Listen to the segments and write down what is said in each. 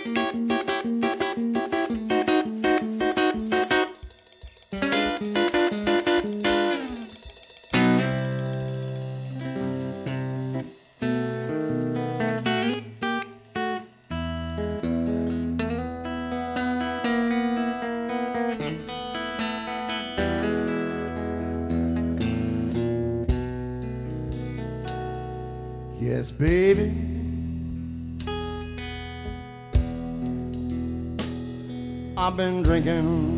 Yes, baby, I've been drinking.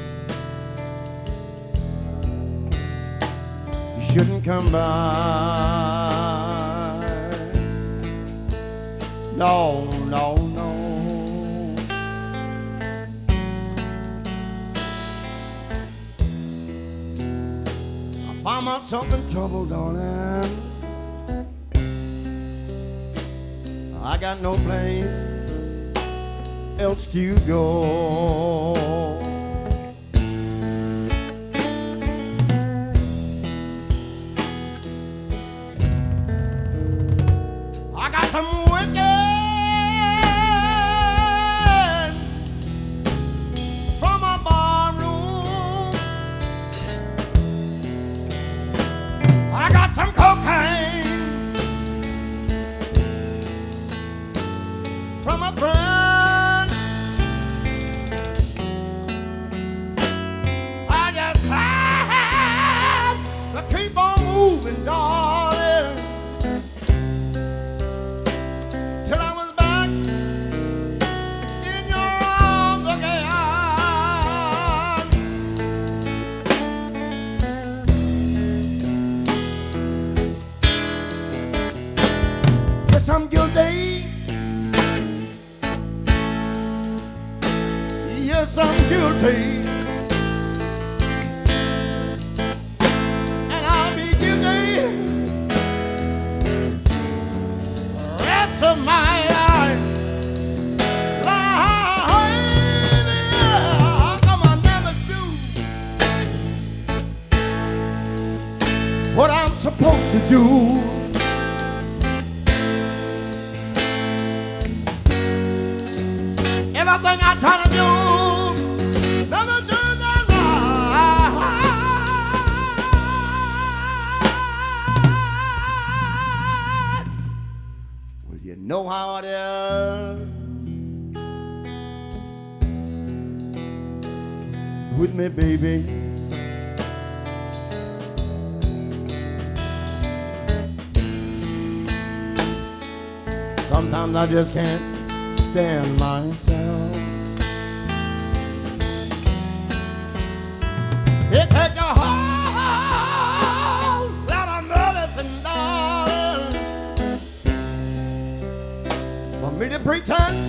You shouldn't come by. No, no, no. I found myself in trouble, darling. I got no place else to go. I got some whiskey from a barroom. I got some cocaine from a friend. I just had to keep on moving, darling, till I was back in your arms again. Yes, I'm guilty. Yes, I'm guilty, and I'll be guilty the rest of my life. Baby, how come I never do what I'm supposed to do? Everything I try to do, never turn out right. Well, you know how it is with me, baby. Sometimes I just can't stand myself. It takes a whole lot of medicine, darling, for me to pretend